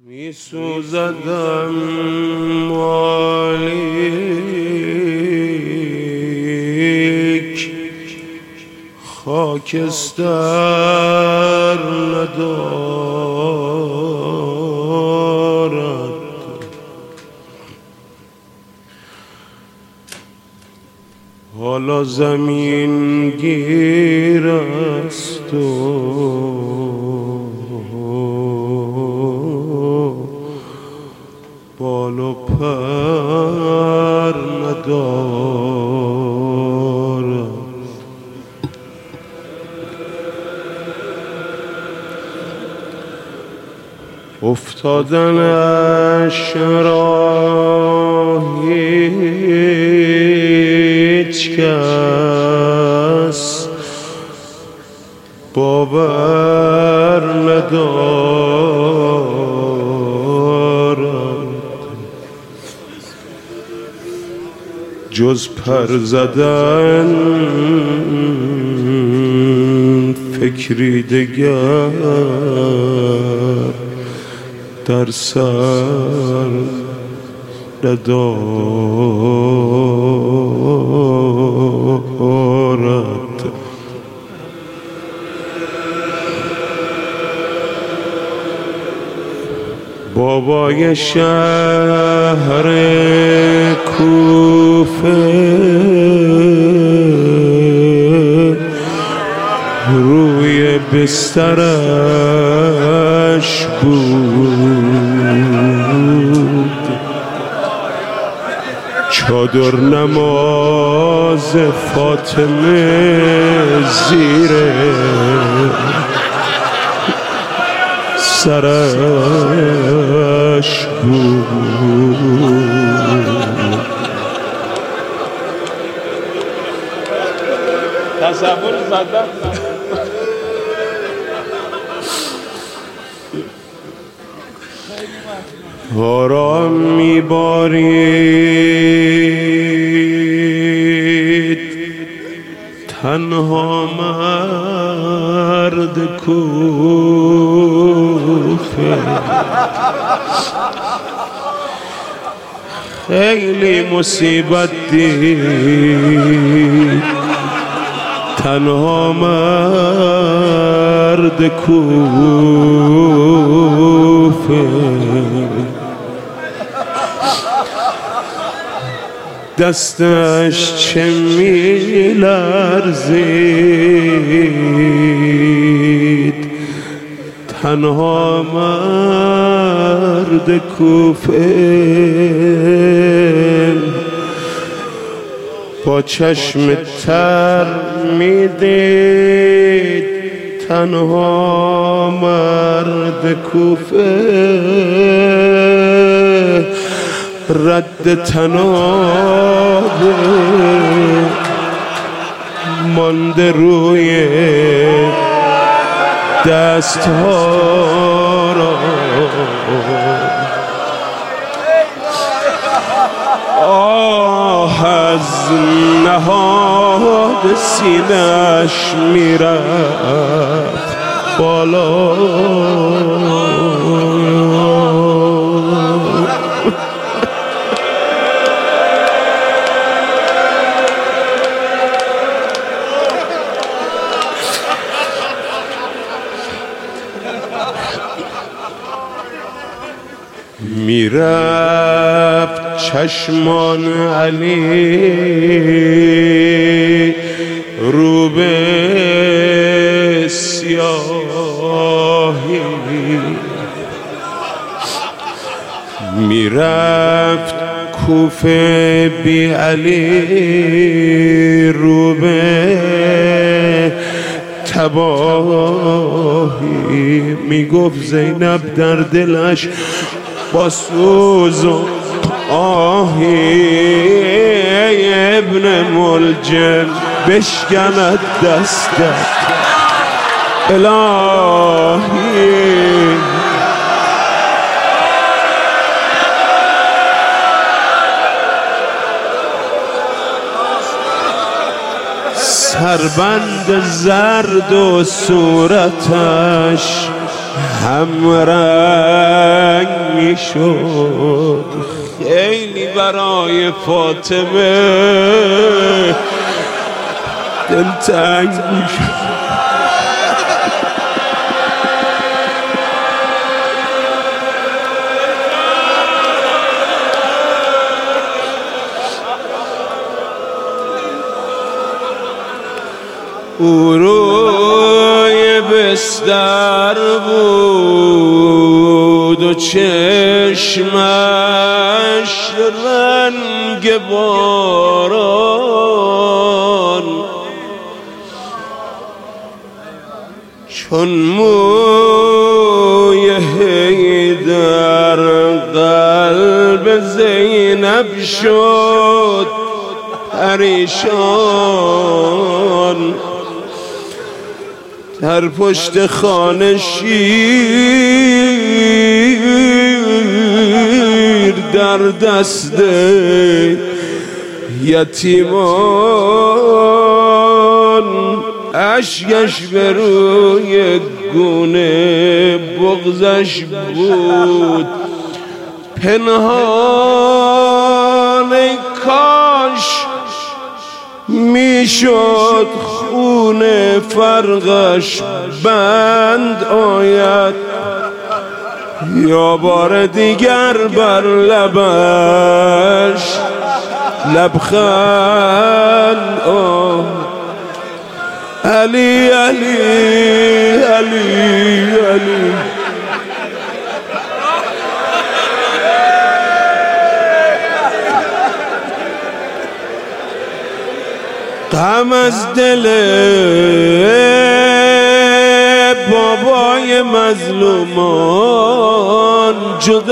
می سوزدم مالیک خاکستر ندارد، حالا زمین گیر است و بال و پر ندارد. افتادنش را هیچ کس باور ندارد، جز پر زدن فکری دگر در سر ندارد. بابای شهر کوفه روی بسترش بود، چادر نماز فاطمه زیر سرش بود. تصور زدن آرام میبارید تنها مرد کوفه، خیلی مصیبت دید تنها مرد کوفه. دستش چه می‌لرزید تنها مرد کوفه، با چشم تر میدید تنها مرد کوفه، رد تنابه مانده روی دستها را، آه از نهاد سینه‌اش میرفت بالا. میرفت چشمان علی رو به سیاهی، میرفت کوفه بی علی رو به تباهی. میگفت زینب در دلش با سوز و آهی ابن ملجم بشکند دستت الهی. سربند زرد و صورتش همرنگ میشد، خیلی برای فاطمه دلتنگ میشد. او روی بستر بود و چشمش رنگ باران، چون موی حیدر قلب زینب شد پریشان، در پشت خانه شیر در دست یتیمان، اشکش به روی گونه بغضش بود پنهان، ای کاش میشد خون فرقش بند آید، یا بار دیگر بر لبش لبخند. علی علی علی علی غم از دل بابای مظلومان جدا